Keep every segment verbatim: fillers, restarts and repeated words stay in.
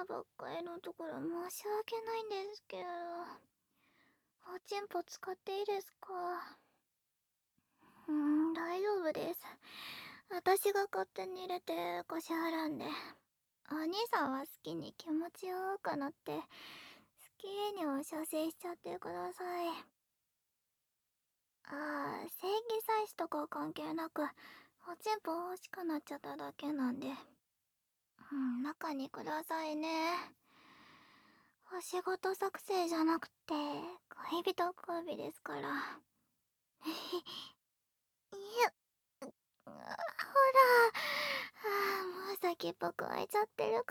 ばっかりのところ申し訳ないんですけど、おちんぽ使っていいですか？うーん、大丈夫です。私が勝手に入れて腰払うんで。お兄さんは好きに気持ちよくなって、好きにお射精しちゃってください。ああ、正義祭祀とか関係なく、おちんぽ欲しくなっちゃっただけなんで。うん、中にくださいね。お仕事作成じゃなくて、恋人交尾ですから。いや、ほら、あーもう先っぽく開いちゃってるから、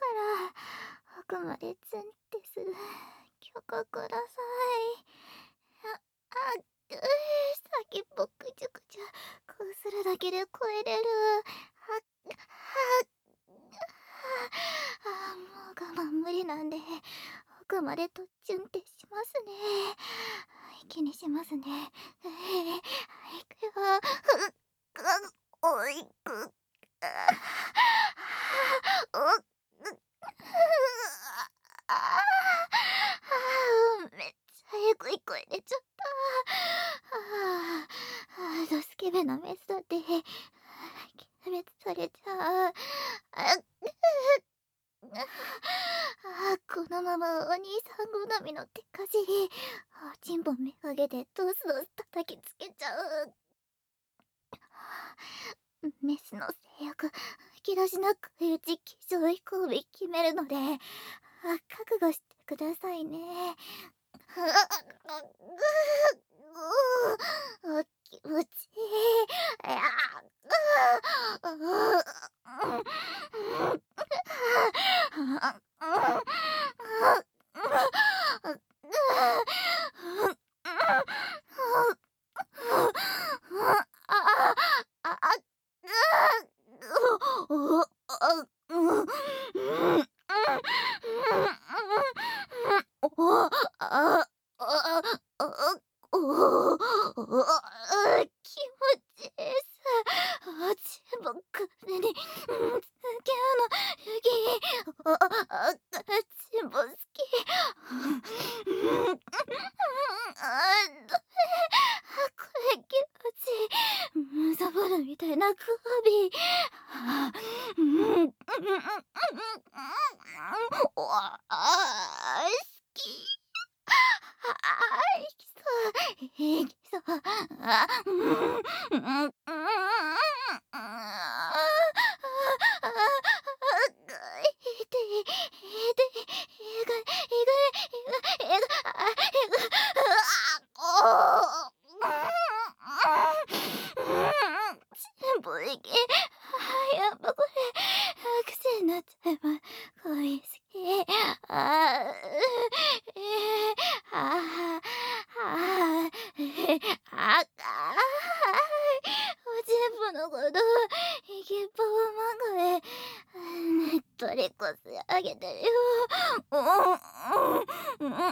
奥までツンってする。許可ください。あ、あ、うー先っぽくちゅくちゅ、こうするだけで超えれる。は、は、あ、もう我慢無理なんで、奥までとチュンってしますね。息にしますね。えー、いくよ。おいく。おあめっちゃえぐい声出ちゃった。ああ、ドスケベなメスだって、軽蔑されちゃう。ああ、このままお兄さん好みの手かじり、おちんぽめがけてドスドス叩きつけちゃう。メスの性欲、引き出しなくうち気象飛行日決めるので、あ覚悟してくださいね。お気持ちいい。いや気持ちいいっす。あちばっかりに、つけあの、ゆぎ、あ、あ、ちんぽ好き。あ、どれ、これ気持ちいい。ムサボルみたいな首。あ、うん、うん、うん、うん、あ、好き。あ、いきそう、いきそう。あ、うん、うん、うん、うん、あ、あ、いてい、いてい、いぐい、いぐい、いぐい、いぐ、あ、いぐ、あ、おお、全部いけ。やっぱこれ、癖になっちゃいます。恋好き。あ、えー、あ、あ、え、あ、あ、おちんぽのこと、いきっぽまんがえ、ねっとりこすあげてるよ。うん、うん、うん、うん、うん、うん、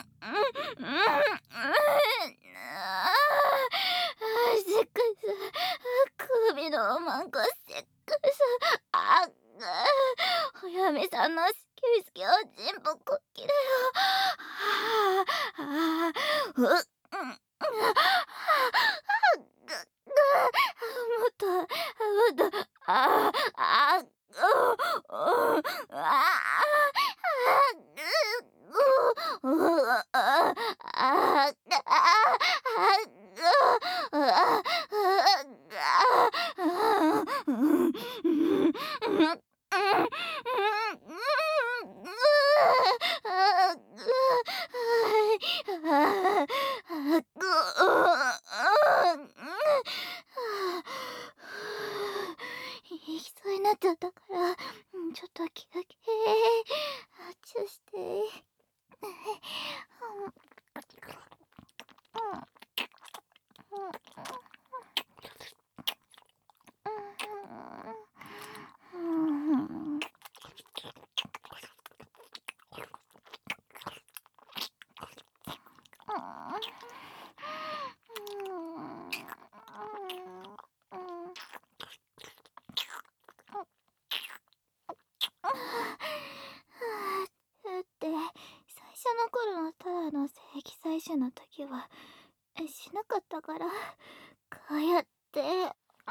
あ、せっかす、首のマンコせっかす、あ、お嫁さんの好き好きおちんぽこっきだよ。はあ、はあ、う、うん、あ、ぐ、ぐ、もっと、もっと、あ、あ、う、う、あ、ぐ、ぐ、あ、あ、あ、あ、行きそうになっちゃったから、ちょっと休憩、チューして。 手の時はしなかったから、こうやって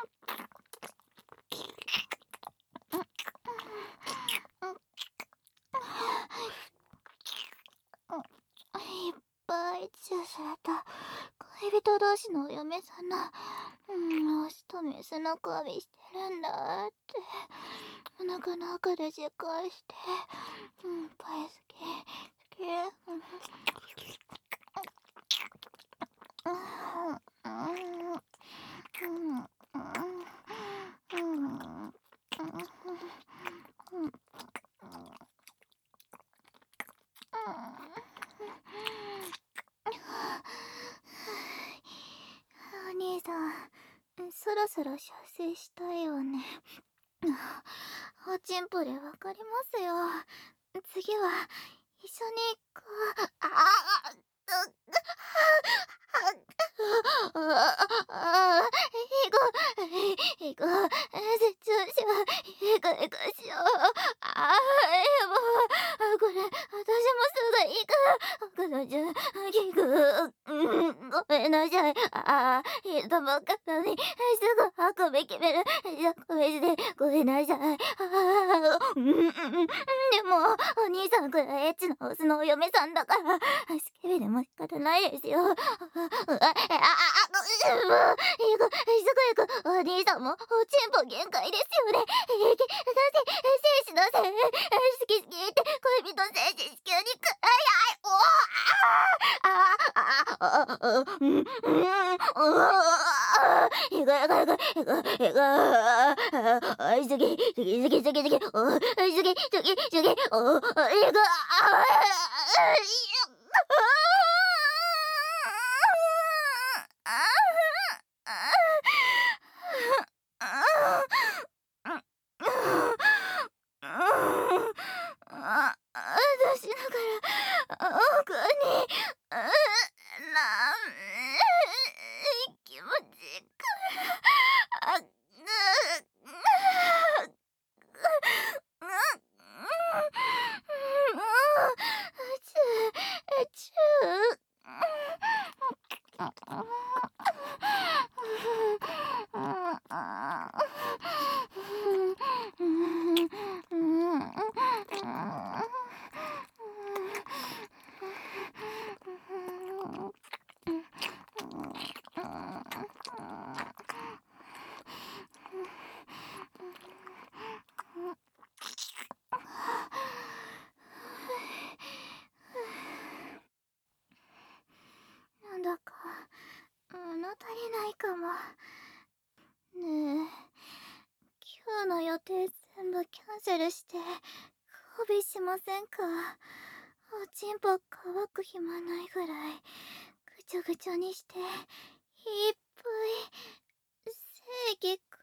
いっぱいチューされた恋人同士のお嫁さんの、うん、オスとメスの恋してるんだってお腹の中で実感して、うん、いっぱい好き好き、うんお兄さん、そろそろ射精したいわね。おちんぽでわかりますよ。次は一緒にこう、ああああ、行こう、行こう、絶調子は、行こう、行こうしよう。ああ、もう、これ、私もすぐ行く。彼女、聞く。うん、ごめんなさい。ああ、人ばっかり、すぐ運び決める。ごめんで、ごめんなさい。ああ、うん、うん、でも、お兄さんくらいエッチなオスのお嫁さんだから、スケベでも仕方ないですよ。あ、あ、あ、あ、あ、いく、すぐ行く。お兄さんも、おちんぽ限界ですよね。え、だって、精子のせい、好き好きって恋人精子子宮にく、あいあい、おああ、あ、あ、あ、あ、うん、うん、あ、いくいくいく、いく、いく、あ、あ、好き、好き、好き、好き、好き、お、好き、好き、好き、お、いく、あ、いあ、出しながら奥に、なん気持ちくあ、ぐ、ちゅ、ちゅ、なんだか物足りないかも。ねえ、今日の予定全部キャンセルして交尾しませんか？おちんぽ乾く暇ないぐらいぐちょぐちょにしていっぱい精液く